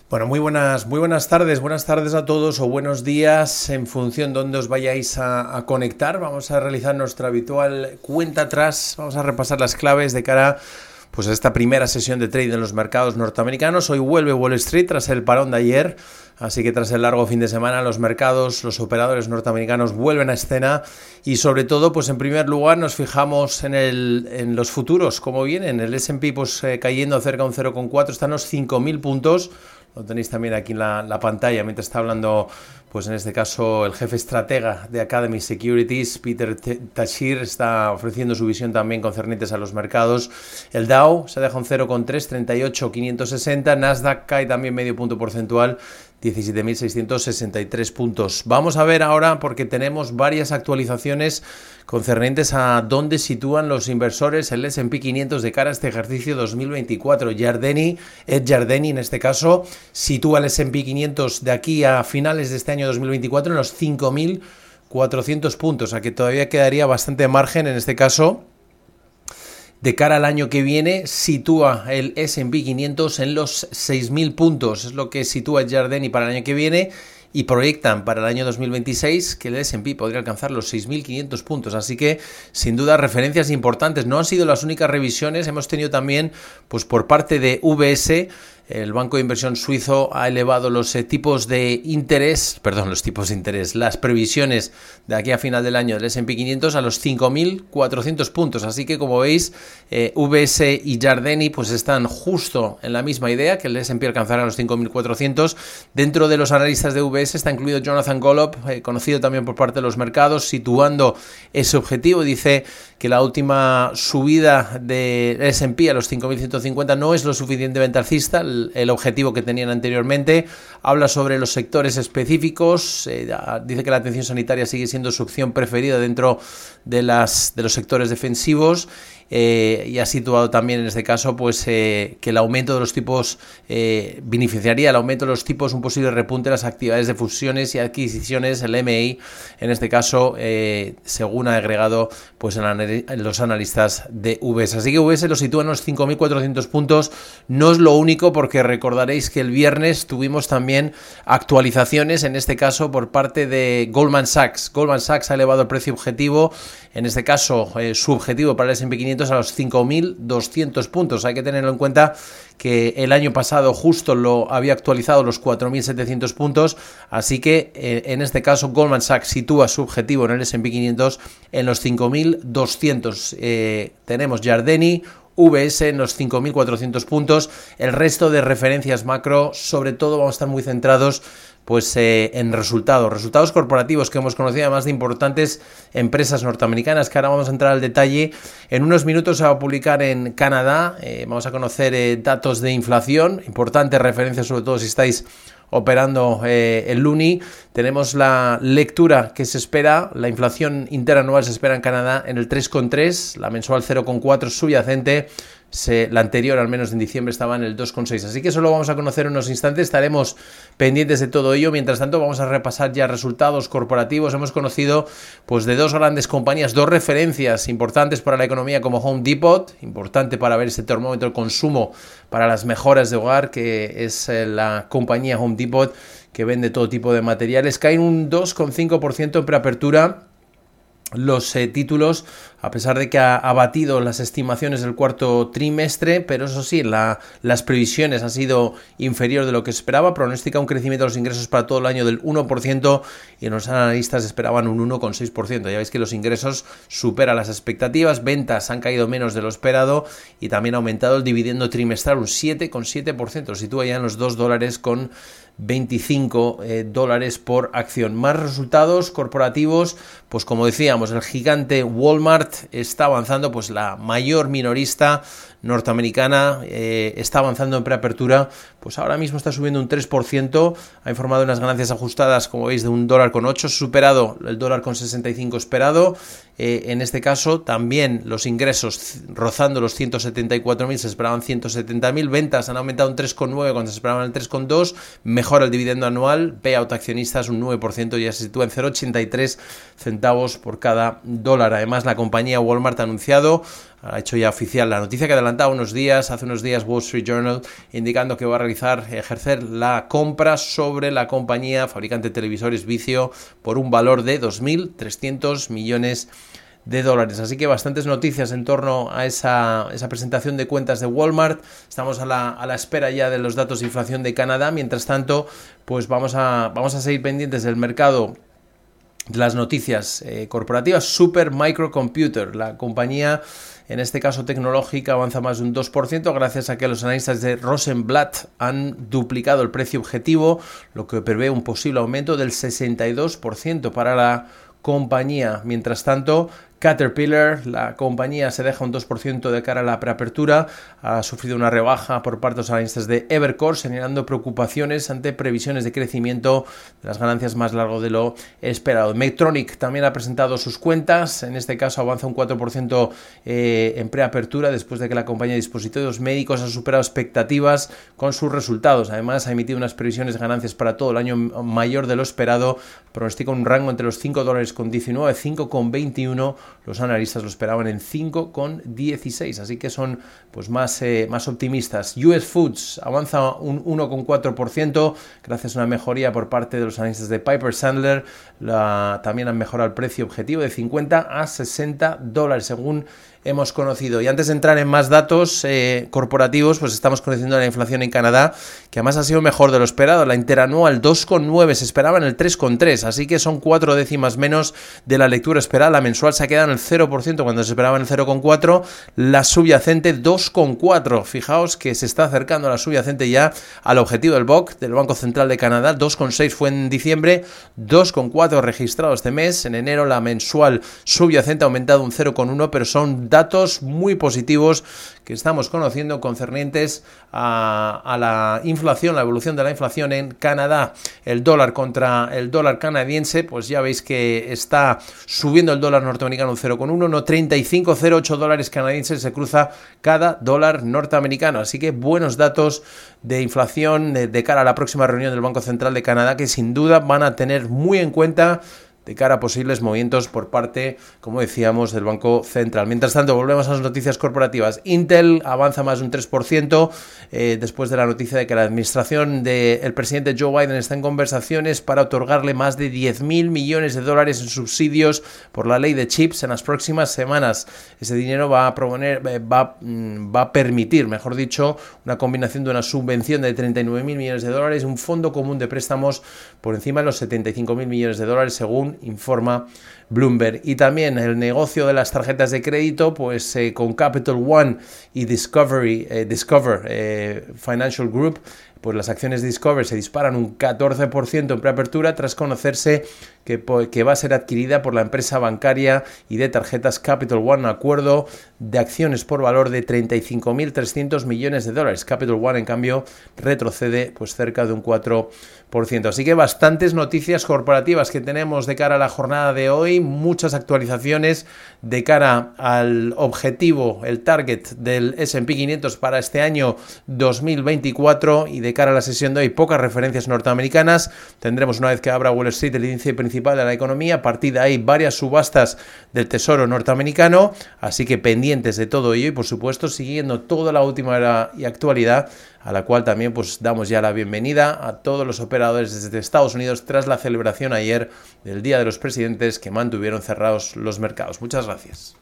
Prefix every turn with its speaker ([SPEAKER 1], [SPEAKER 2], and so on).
[SPEAKER 1] Bueno, muy buenas tardes a todos o buenos días en función de dónde os vayáis a conectar. Vamos a realizar nuestra habitual cuenta atrás, vamos a repasar las claves de cara pues a esta primera sesión de trading en los mercados norteamericanos. Hoy vuelve Wall Street tras el parón de ayer, así que tras el largo fin de semana los mercados, los operadores norteamericanos vuelven a escena y sobre todo pues en primer lugar nos fijamos en los futuros, como vienen. El S&P pues cayendo cerca de un 0,4, están los 5.000 puntos. Lo tenéis también aquí en la pantalla mientras está hablando, pues en este caso, el jefe estratega de Academy Securities, Peter Tashir, está ofreciendo su visión también concernientes a los mercados. El Dow se deja un 0,3, 38.560. Nasdaq cae también medio punto porcentual, 17.663 puntos. Vamos a ver ahora, porque tenemos varias actualizaciones concernientes a dónde sitúan los inversores el S&P 500 de cara a este ejercicio 2024. Ed Yardeni en este caso sitúa el S&P 500 de aquí a finales de este año 2024 en los 5.400 puntos, a que todavía quedaría bastante margen en este caso. De cara al año que viene, sitúa el S&P 500 en los 6.000 puntos. Es lo que sitúa Yardeni para el año que viene y proyectan para el año 2026 que el S&P podría alcanzar los 6.500 puntos. Así que, sin duda, referencias importantes. No han sido las únicas revisiones. Hemos tenido también, pues por parte de UBS, el banco de inversión suizo ha elevado los tipos de interés, las previsiones de aquí a final del año del S&P 500 a los 5.400 puntos. Así que, como veis, UBS y Yardeni pues están justo en la misma idea, que el S&P alcanzará los 5.400. Dentro de los analistas de UBS está incluido Jonathan Golub, conocido también por parte de los mercados, situando ese objetivo. Dice que la última subida del S&P a los 5.150 no es lo suficientemente alcista, el objetivo que tenían anteriormente. Habla sobre los sectores específicos, dice que la atención sanitaria sigue siendo su opción preferida dentro de los sectores defensivos. Y ha situado también en este caso pues que el aumento de los tipos beneficiaría el aumento de los tipos un posible repunte de las actividades de fusiones y adquisiciones, el MI en este caso, según ha agregado pues en los analistas de UBS. Así que UBS lo sitúa en los 5.400 puntos. No es lo único, porque recordaréis que el viernes tuvimos también actualizaciones, en este caso por parte de Goldman Sachs. Goldman Sachs ha elevado el precio objetivo, en este caso su objetivo para el S&P 500 a los 5.200 puntos. Hay que tenerlo en cuenta que el año pasado justo lo había actualizado los 4.700 puntos, así que en este caso Goldman Sachs sitúa su objetivo en el S&P 500 en los 5.200. Tenemos Yardeni, UBS en los 5.400 puntos. El resto de referencias macro, sobre todo vamos a estar muy centrados pues en resultados corporativos que hemos conocido, además de importantes empresas norteamericanas, que ahora vamos a entrar al detalle. En unos minutos se va a publicar en Canadá, vamos a conocer datos de inflación, importantes referencias sobre todo si estáis operando el Luni. Tenemos la lectura que se espera, la inflación interanual se espera en Canadá en el 3,3, la mensual 0,4 subyacente. La anterior, al menos en diciembre, estaba en el 2,6. Así que eso lo vamos a conocer en unos instantes. Estaremos pendientes de todo ello. Mientras tanto, vamos a repasar ya resultados corporativos. Hemos conocido pues de dos grandes compañías, dos referencias importantes para la economía, como Home Depot, importante para ver ese termómetro de consumo para las mejoras de hogar, que es la compañía Home Depot, que vende todo tipo de materiales. Caen un 2,5% en preapertura los títulos, a pesar de que ha batido las estimaciones del cuarto trimestre, pero eso sí, las previsiones han sido inferior de lo que se esperaba. Pronostica un crecimiento de los ingresos para todo el año del 1% y los analistas esperaban un 1,6%. Ya veis que los ingresos superan las expectativas, ventas han caído menos de lo esperado y también ha aumentado el dividendo trimestral un 7,7%, lo sitúa ya en los $2.25 por acción. Más resultados corporativos, pues como decíamos, el gigante Walmart está avanzando, pues la mayor minorista norteamericana está avanzando en preapertura, pues ahora mismo está subiendo un 3%, ha informado unas ganancias ajustadas, como veis, de $1,08, superado el $1,65 esperado. En este caso también los ingresos rozando los 174.000, se esperaban 170.000, ventas han aumentado un 3,9 cuando se esperaban el 3,2, mejora el dividendo anual, payout accionistas un 9%, ya se sitúa en 0,83 centavos por cada dólar. Además, la compañía Walmart ha anunciado ha hecho ya oficial la noticia que adelantaba hace unos días Wall Street Journal, indicando que va a ejercer la compra sobre la compañía fabricante de televisores Vizio por un valor de 2.300 millones de dólares. Así que bastantes noticias en torno a esa presentación de cuentas de Walmart. Estamos a la espera ya de los datos de inflación de Canadá. Mientras tanto, pues vamos a seguir pendientes del mercado de las noticias corporativas. Super Microcomputer, la compañía, en este caso tecnológica, avanza más de un 2% gracias a que los analistas de Rosenblatt han duplicado el precio objetivo, lo que prevé un posible aumento del 62% para la compañía. Mientras tanto, Caterpillar, la compañía, se deja un 2% de cara a la preapertura. Ha sufrido una rebaja por parte de los analistas de Evercore, señalando preocupaciones ante previsiones de crecimiento de las ganancias más largo de lo esperado. Medtronic también ha presentado sus cuentas. En este caso avanza un 4% en preapertura después de que la compañía de dispositivos médicos ha superado expectativas con sus resultados. Además, ha emitido unas previsiones de ganancias para todo el año mayor de lo esperado. Pronostica un rango entre los $5.19 y $5.21. Los analistas lo esperaban en 5,16, así que son pues más optimistas. US Foods avanza un 1,4% gracias a una mejoría por parte de los analistas de Piper Sandler. También han mejorado el precio objetivo de $50 a $60 según hemos conocido. Y antes de entrar en más datos corporativos, pues estamos conociendo la inflación en Canadá, que además ha sido mejor de lo esperado. La interanual 2,9, se esperaba en el 3,3, así que son 4 décimas menos de la lectura esperada. La mensual se ha quedado en el 0% cuando se esperaba en el 0,4. La subyacente 2,4. Fijaos que se está acercando la subyacente ya al objetivo del BOC, del Banco Central de Canadá. 2,6 fue en diciembre, 2,4 registrado este mes. En enero la mensual subyacente ha aumentado un 0,1, pero son datos muy positivos que estamos conociendo concernientes a la inflación, la evolución de la inflación en Canadá. El dólar contra el dólar canadiense, pues ya veis que está subiendo el dólar norteamericano un 0,1, no 35,08 dólares canadienses se cruza cada dólar norteamericano. Así que buenos datos de inflación de cara a la próxima reunión del Banco Central de Canadá, que sin duda van a tener muy en cuenta de cara a posibles movimientos por parte, como decíamos, del Banco Central. Mientras tanto, volvemos a las noticias corporativas. Intel avanza más de un 3% después de la noticia de que la administración del presidente Joe Biden está en conversaciones para otorgarle más de $10.000 millones en subsidios por la ley de chips en las próximas semanas. Ese dinero va a permitir, mejor dicho, una combinación de una subvención de $39.000 millones y un fondo común de préstamos por encima de los $75.000 millones, según informa Bloomberg. Y también el negocio de las tarjetas de crédito, pues con Capital One y Discover Financial Group, pues las acciones de Discover se disparan un 14% en preapertura tras conocerse que va a ser adquirida por la empresa bancaria y de tarjetas Capital One, un acuerdo de acciones por valor de $35.300 millones. Capital One, en cambio, retrocede pues cerca de un 4%. Así que bastantes noticias corporativas que tenemos de cara a la jornada de hoy, muchas actualizaciones de cara al objetivo, el target del S&P 500 para este año 2024, y de cara a la sesión de hoy, pocas referencias norteamericanas. Tendremos, una vez que abra Wall Street, el índice principal de la economía. A partir de ahí, varias subastas del Tesoro norteamericano, así que pendientes de todo ello y, por supuesto, siguiendo toda la última hora y actualidad, a la cual también pues damos ya la bienvenida a todos los operadores desde Estados Unidos tras la celebración ayer del Día de los Presidentes, que mantuvieron cerrados los mercados. Muchas gracias.